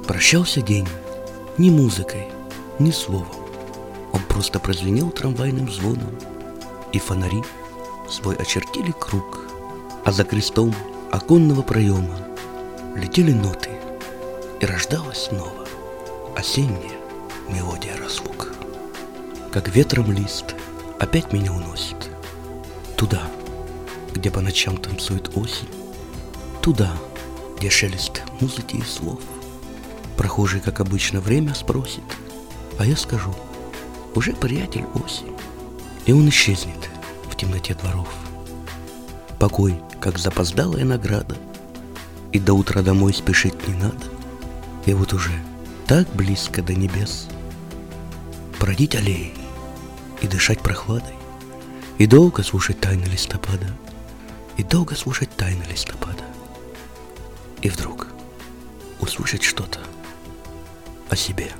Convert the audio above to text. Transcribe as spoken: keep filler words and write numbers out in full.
Прощался день ни музыкой, ни словом. Он просто прозвенел трамвайным звоном, и фонари свой очертили круг, а за крестом оконного проема летели ноты, и рождалась снова осенняя мелодия разлук. Как ветром лист опять меня уносит туда, где по ночам танцует осень, туда, где шелест музыки и слов. Прохожий, как обычно, время спросит, а я скажу: уже, приятель, осень. И он исчезнет в темноте дворов. Покой, как запоздалая награда, и до утра домой спешить не надо. И вот уже так близко до небес бродить аллеей и дышать прохладой, и долго слушать тайны листопада, и долго слушать тайны листопада. И вдруг услышать что-то о себе.